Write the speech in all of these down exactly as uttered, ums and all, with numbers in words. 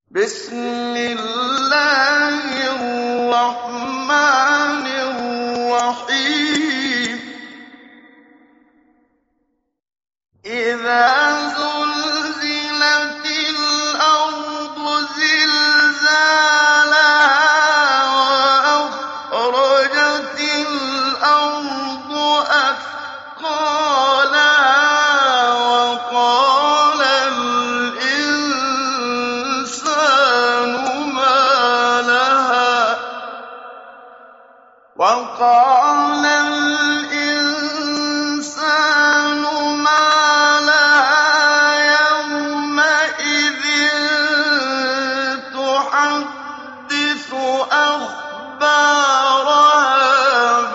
بسم الله الرحمن الرحيم إذا زلزلت الأرض زلزالها وأخرجت الأرض أثقالها وقال الإنسان ما لها وقال الإنسان ما لها يومئذ تحدث أخبارها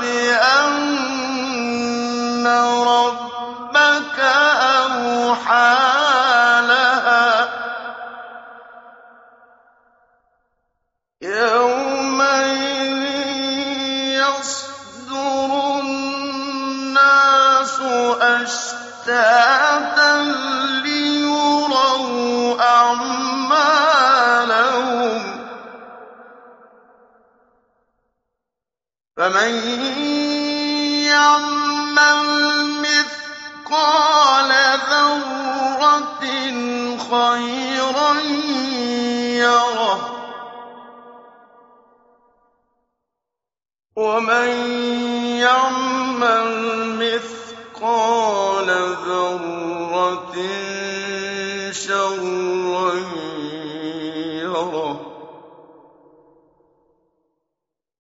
بأن ربك أوحى لها يومئذ يصدر الناس أشتاتا ليروا أعمالهم فمن يعمل مثقال ذرة خيرا يره ومن يعمل مثقال ذرة شرا